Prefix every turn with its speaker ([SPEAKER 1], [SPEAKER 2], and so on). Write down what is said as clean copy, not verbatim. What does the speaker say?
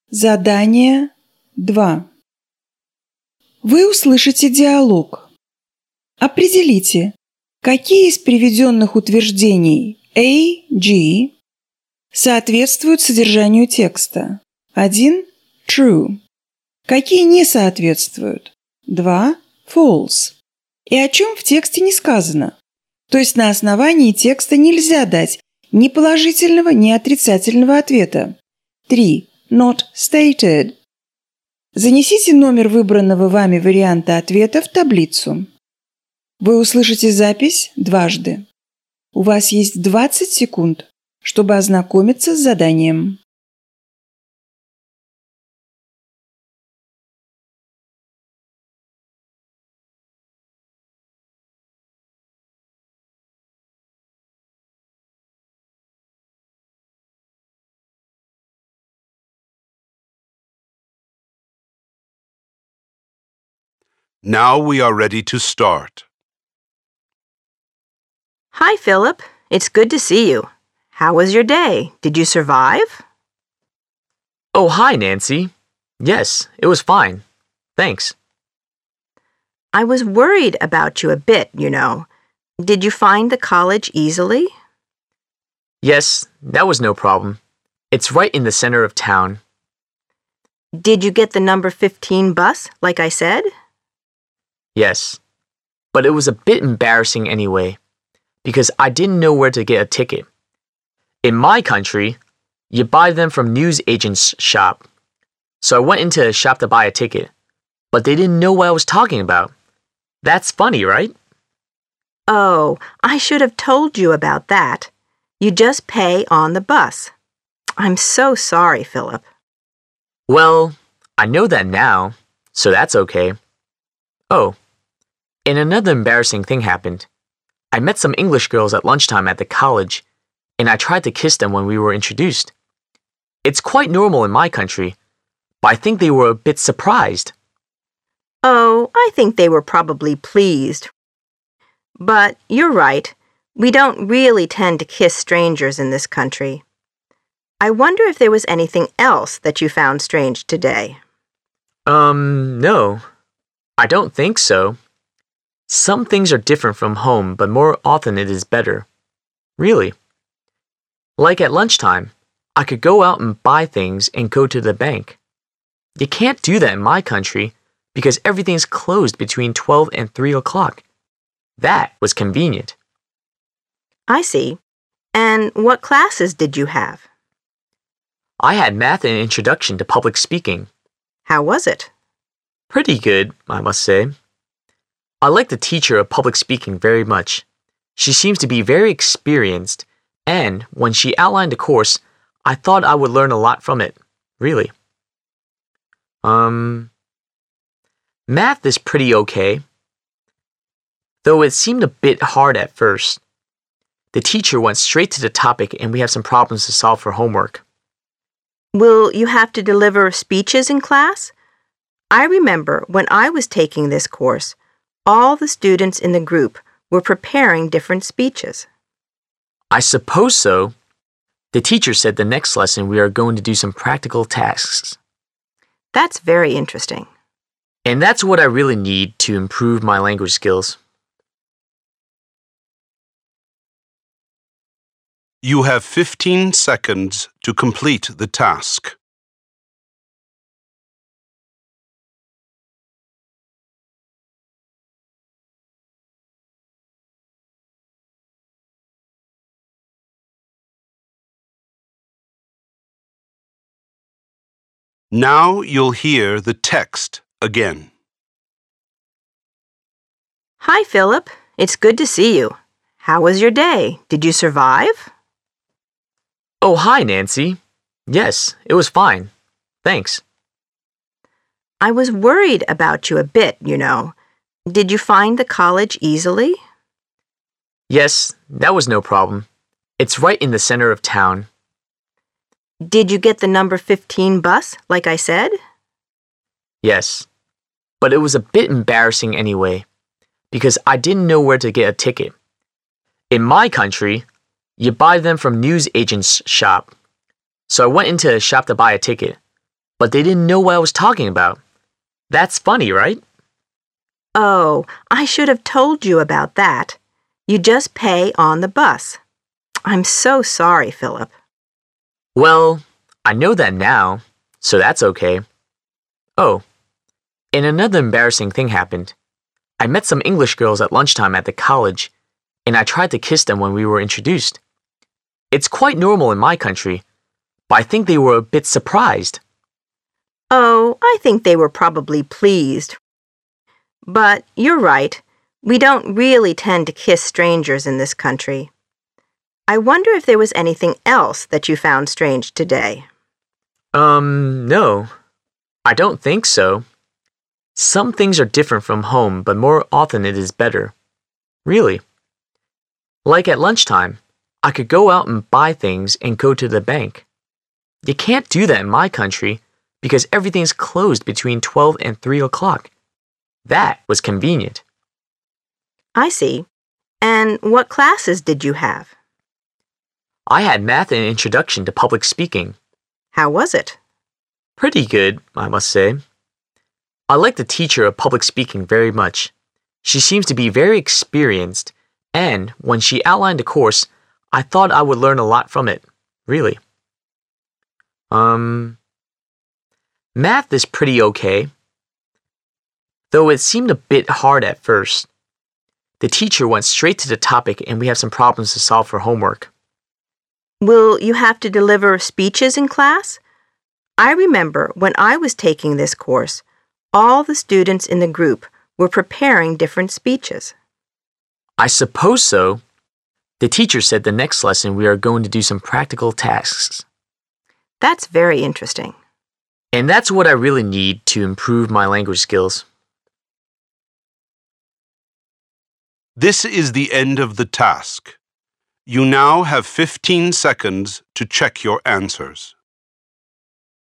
[SPEAKER 1] Задание 2. Вы услышите диалог. Определите, какие из приведенных утверждений A, G соответствуют содержанию текста. 1. True. Какие не соответствуют. 2. False. И о чем в тексте не сказано. То есть на основании текста нельзя дать ни положительного, ни отрицательного ответа. 3. Not stated. Занесите номер выбранного вами варианта ответа в таблицу. Вы услышите запись дважды. У вас есть 20 секунд, чтобы ознакомиться с заданием.
[SPEAKER 2] Now we are ready to start.
[SPEAKER 3] Hi, Philip. It's good to see you. How was your day? Did you survive?
[SPEAKER 4] Oh, hi, Nancy. Yes, it was fine. Thanks.
[SPEAKER 3] I was worried about you a bit, you know. Did you find the college easily?
[SPEAKER 4] Yes, that was no problem. It's right in the center of town.
[SPEAKER 3] Did you get the number 15 bus, like I said?
[SPEAKER 4] Yes, but it was a bit embarrassing anyway, because I didn't know where to get a ticket. In my country, you buy them from newsagent's shop. So I went into a shop to buy a ticket, but they didn't know what I was talking about. That's funny, right?
[SPEAKER 3] Oh, I should have told you about that. You just pay on the bus. I'm so sorry, Philip.
[SPEAKER 4] Well, I know that now, so that's okay. Oh, and another embarrassing thing happened. I met some English girls at lunchtime at the college, and I tried to kiss them when we were introduced. It's quite normal in my country, but I think they were a bit surprised.
[SPEAKER 3] Oh, I think they were probably pleased. But you're right. We don't really tend to kiss strangers in this country. I wonder if there was anything else that you found strange today.
[SPEAKER 4] No. I don't think so. Some things are different from home, but more often it is better. Really. Like at lunchtime, I could go out and buy things and go to the bank. You can't do that in my country because everything's closed between 12 and 3 o'clock. That was convenient.
[SPEAKER 3] I see. And what classes did you have?
[SPEAKER 4] I had math and introduction to public speaking.
[SPEAKER 3] How was it?
[SPEAKER 4] Pretty good, I must say. I like the teacher of public speaking very much. She seems to be very experienced, and when she outlined the course, I thought I would learn a lot from it, really. Math is pretty okay, though it seemed a bit hard at first. The teacher went straight to the topic, and we have some problems to solve for homework.
[SPEAKER 3] Will you have to deliver speeches in class? I remember when I was taking this course, all the students in the group were preparing different speeches.
[SPEAKER 4] I suppose so. The teacher said the next lesson we are going to do some practical tasks.
[SPEAKER 3] That's very interesting.
[SPEAKER 4] And that's what I really need to improve my language skills.
[SPEAKER 2] You have 15 seconds to complete the task. Now you'll hear the text again.
[SPEAKER 3] Hi, Philip. It's good to see you. How was your day? Did you survive?
[SPEAKER 4] Oh, hi, Nancy. Yes, it was fine. Thanks.
[SPEAKER 3] I was worried about you a bit, you know. Did you find the college easily?
[SPEAKER 4] Yes, that was no problem. It's right in the center of town.
[SPEAKER 3] Did you get the number 15 bus, like I said?
[SPEAKER 4] Yes, but it was a bit embarrassing anyway, because I didn't know where to get a ticket. In my country, you buy them from newsagent's shop. So I went into a shop to buy a ticket, but they didn't know what I was talking about. That's funny, right?
[SPEAKER 3] Oh, I should have told you about that. You just pay on the bus. I'm so sorry, Philip.
[SPEAKER 4] Well, I know that now, so that's okay. Oh, and another embarrassing thing happened. I met some English girls at lunchtime at the college, and I tried to kiss them when we were introduced. It's quite normal in my country, but I think they were a bit surprised.
[SPEAKER 3] Oh, I think they were probably pleased. But you're right. We don't really tend to kiss strangers in this country. I wonder if there was anything else that you found strange today.
[SPEAKER 4] No. I don't think so. Some things are different from home, but more often it is better. Really. Like at lunchtime, I could go out and buy things and go to the bank. You can't do that in my country because everything's closed between 12 and 3 o'clock. That was convenient.
[SPEAKER 3] I see. And what classes did you have?
[SPEAKER 4] I had math and introduction to public speaking.
[SPEAKER 3] How was it?
[SPEAKER 4] Pretty good, I must say. I like the teacher of public speaking very much. She seems to be very experienced, and when she outlined the course, I thought I would learn a lot from it, really. Math is pretty okay, though it seemed a bit hard at first. The teacher went straight to the topic and we have some problems to solve for homework.
[SPEAKER 3] Will you have to deliver speeches in class? I remember when I was taking this course, all the students in the group were preparing different speeches.
[SPEAKER 4] I suppose so. The teacher said the next lesson we are going to do some practical tasks.
[SPEAKER 3] That's very interesting.
[SPEAKER 4] And that's what I really need to improve my language skills.
[SPEAKER 2] This is the end of the task. You now have 15 seconds to check your answers.